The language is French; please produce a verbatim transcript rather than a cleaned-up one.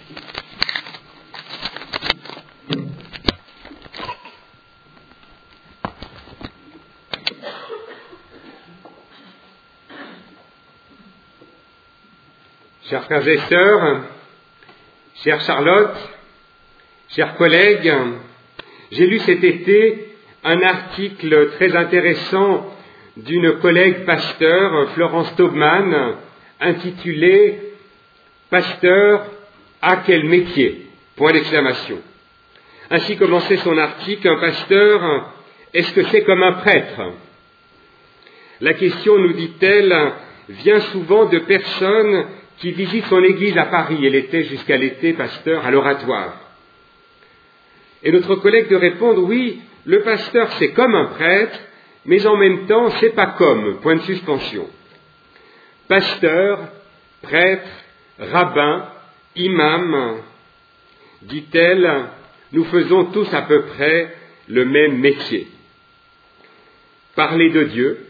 Chers frères et sœurs, chère Charlotte, chers collègues, j'ai lu cet été un article très intéressant d'une collègue pasteur, Florence Taubman, intitulé « Pasteur, à quel métier ?» Point d'exclamation. Ainsi commençait son article, un pasteur, est-ce que c'est comme un prêtre ? La question, nous dit-elle, vient souvent de personnes qui visite son église à Paris. Elle était jusqu'à l'été pasteur à l'Oratoire. Et notre collègue de répondre, oui, le pasteur c'est comme un prêtre, mais en même temps c'est pas comme, point de suspension. Pasteur, prêtre, rabbin, imam, dit-elle, nous faisons tous à peu près le même métier. Parler de Dieu,